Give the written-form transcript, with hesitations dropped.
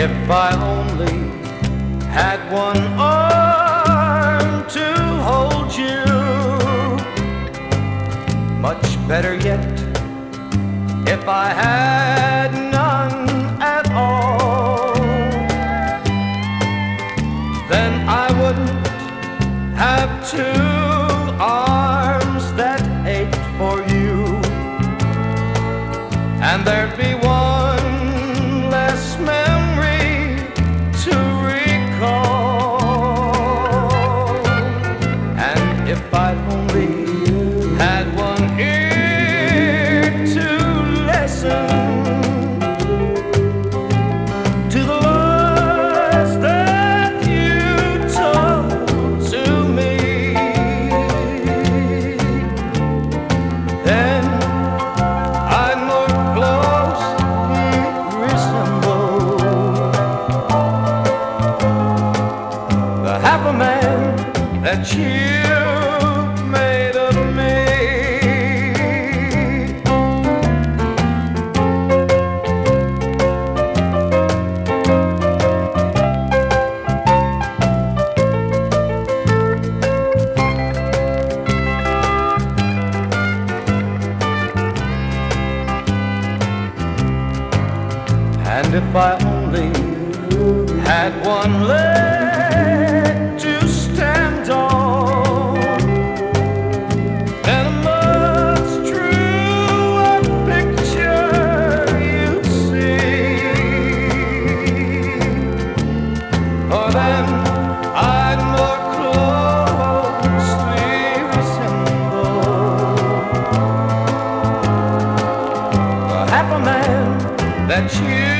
If I only had one arm to hold you, much better yet, if I had none at all, then I wouldn't have two arms that ached for you, and there'd be one less memory to recall. And if I only had one ear to listen to the lies that you told to me, then I'd more closely resemble the half a man that you made of me. And if I only had one leg to stand on, then a much truer picture you'd see. For then I'd more closely resemble the half a man that you